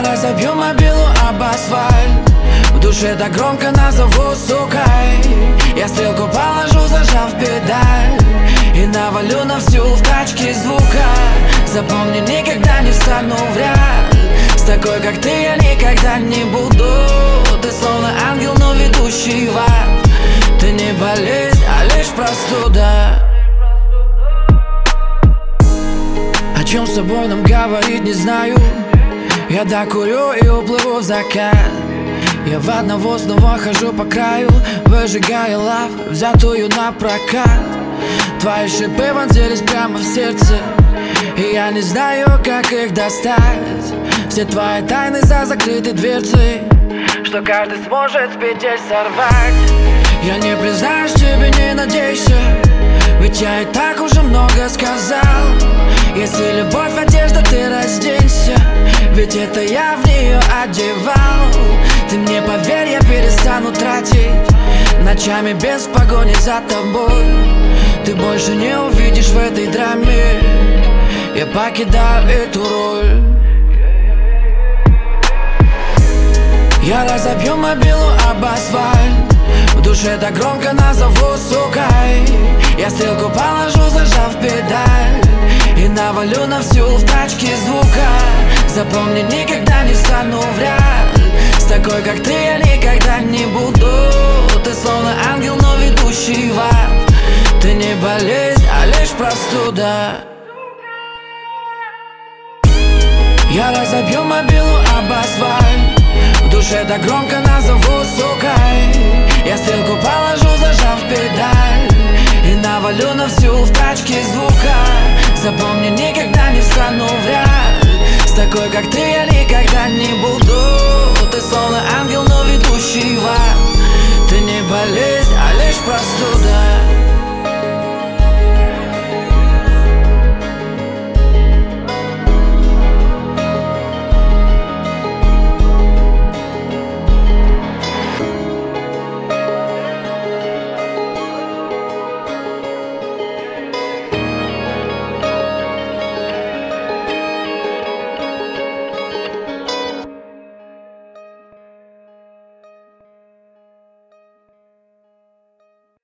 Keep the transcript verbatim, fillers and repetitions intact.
Я разобью мобилу об асфальт, в душе так громко назову сукой. Я стрелку положу, зажав педаль, и навалю на всю в тачке звука. Запомни, никогда не встану в ряд с такой, как ты, я никогда не буду. Ты словно ангел, но ведущий в ад. Ты не болезнь, а лишь простуда. О чем с собой нам говорить, не знаю. Я докурю и уплыву в закат. Я в одного снова хожу по краю, выжигая лав, взятую на прокат. Твои шипы вонзились прямо в сердце, и я не знаю, как их достать. Все твои тайны за закрытой дверцей, что каждый сможет с петель сорвать. Я не признаюсь тебе, не надейся, ведь я и так уже много сказал. Если любовь одежда, ты разденься, ведь это я в нее одевал. Ты мне поверь, я перестану тратить ночами без погони за тобой. Ты больше не увидишь в этой драме, я покидаю эту роль. Я разобью мобилу об асфальт, в душе так громко назову сукой. Я стрелку положу, зажав педаль, и навалю на всю в тачке звука. Запомни, никогда не встану в ряд с такой, как ты, я никогда не буду. Ты словно ангел, но ведущий в ад. Ты не болезнь, а лишь простуда. Я разобью мобилу об асфальт, в душе так громко назову сукой. Я стрелку положу, зажав педаль, и навалю на всю в тачке звука. Запомни, никогда не встану в ряд с такой, как ты, я никогда не буду. Ты словно ангел, но ведущий в ад. Ты не болезнь, а лишь простуда.